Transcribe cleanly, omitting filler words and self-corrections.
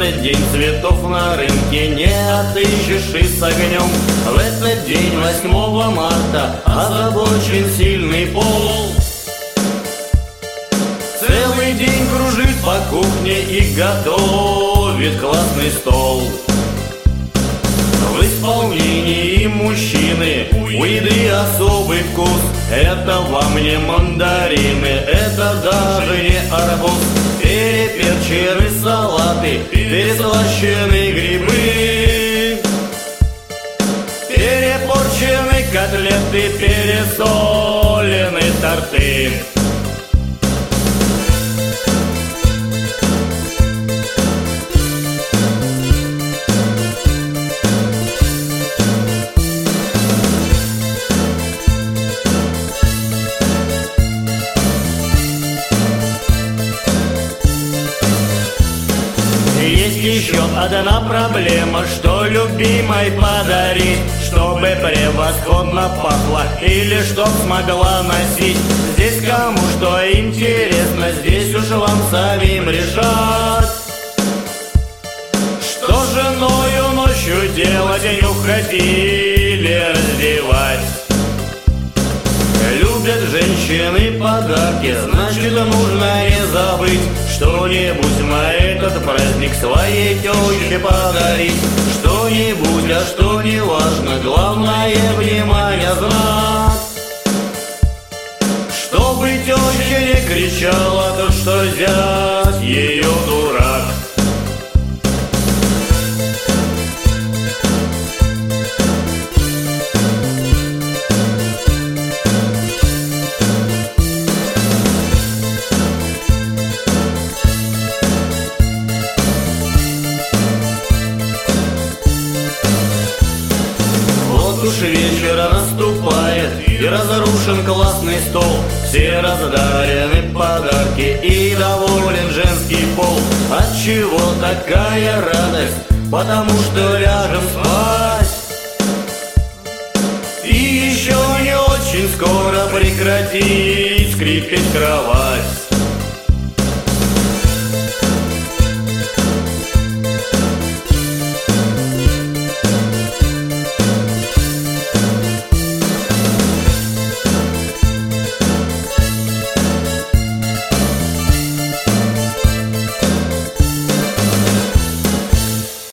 этот день цветов на рынке не отыщешь и с огнем. В этот день, 8 марта, озабочен сильный пол. Целый день кружит по кухне и готовит классный стол. В исполнении мужчины у еды особый вкус. Это вам не мандарины, это даже не арбуз. Переперчены салаты, переслащены грибы, перепорчены котлеты, пересолены торты. Есть еще одна проблема, что любимой подарить, чтобы превосходно пахло или чтоб смогла носить. Здесь кому что интересно, здесь уж вам самим решать. Что женою ночью делать, нюхать или раздевать? Любят женщины подарки, значит нужно не забыть что-нибудь на этот праздник своей тёще подарить. Что-нибудь, а что не важно, главное внимание знать. Чтобы тёща не кричала, то что зять её дурак. Уж вечер наступает, и разрушен классный стол. Все раздарены подарки, и доволен женский пол. Отчего такая радость? Потому что ляжем спать. И еще не очень скоро прекратит скрипеть кровать.